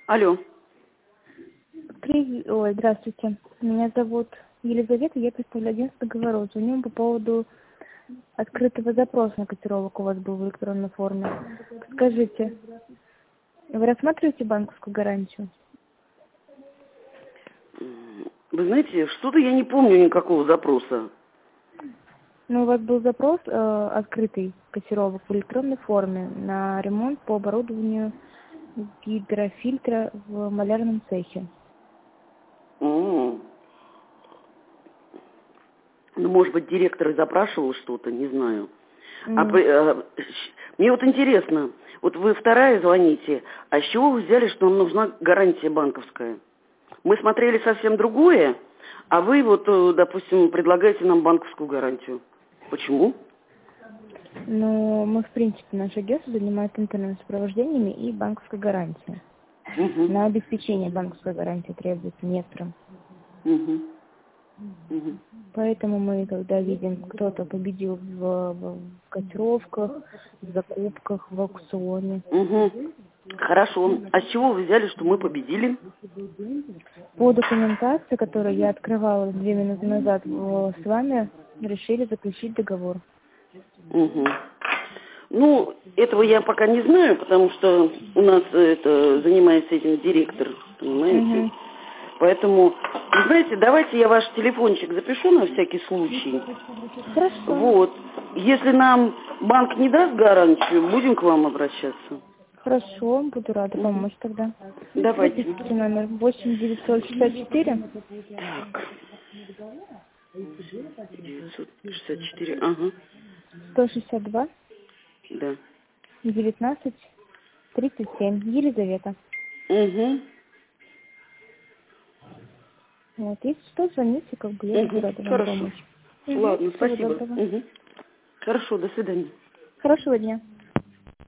Алло. Ой, здравствуйте. Меня зовут Елизавета, я представляю агентство договоров. Звоню по поводу открытого запроса на котировок у вас был в электронной форме. Скажите, вы рассматриваете банковскую гарантию? Вы знаете, что-то я не помню никакого запроса. Ну, у вас был запрос открытый котировок в электронной форме на ремонт по оборудованию гидрофильтра в малярном цехе. Ну, может быть, директор и запрашивал что-то, не знаю. Мне вот интересно, вот вы вторая звоните, а с чего вы взяли, что нам нужна гарантия банковская? Мы смотрели совсем другое, а вы вот, допустим, предлагаете нам банковскую гарантию. Почему? Ну, мы, в принципе, наше агентство занимается интернет-сопровождениями и банковской гарантией. Угу. На обеспечение банковской гарантии требуется некоторым. Угу. Угу. Поэтому мы, когда видим, кто-то победил в котировках, в закупках, в аукционе. Угу. Хорошо. А с чего вы взяли, что мы победили? По документации, которую я открывала 2 минуты назад, с вами решили заключить договор. Угу. Ну, этого я пока не знаю, потому что у нас занимается этим директор, понимаете? Угу. Поэтому, вы знаете, давайте я ваш телефончик запишу на всякий случай. Хорошо. Вот. Если нам банк не даст гарантию, будем к вам обращаться. Хорошо, буду рада помочь тогда. Давайте. Записывайте номер 8 964 Так. 964, ага. 162 Да. 19 37. Елизавета. Угу. Вот, если что, звоните, как бы я буду рада вам Хорошо. помочь. Ладно, Всего спасибо. доброго. Хорошо, до свидания. Хорошего дня.